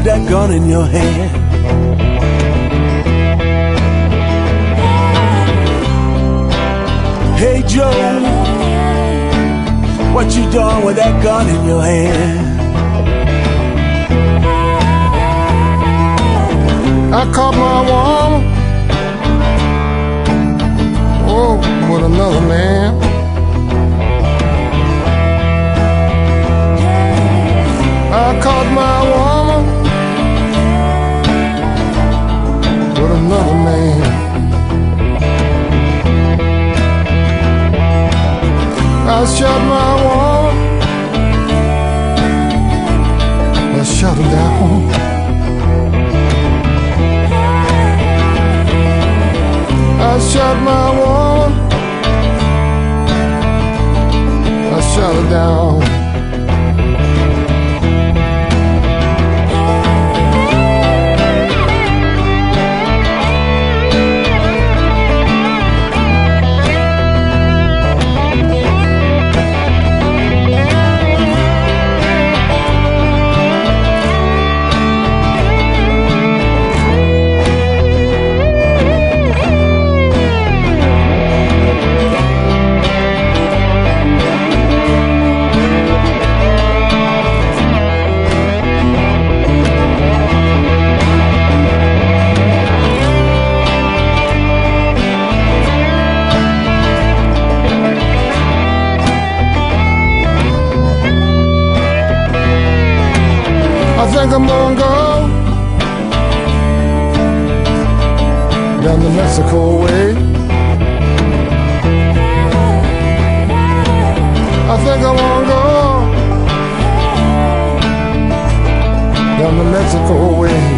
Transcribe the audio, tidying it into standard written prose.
that gun in your hand. Hey Joe, what you doing with that gun in your hand? I caught my woman, oh, with another man. I caught my woman with another man. I shot my woman, I shot her down. I shot my woman, I shot her down. I think I'm gonna go down the Mexico way. I think I'm gonna go down the Mexico way.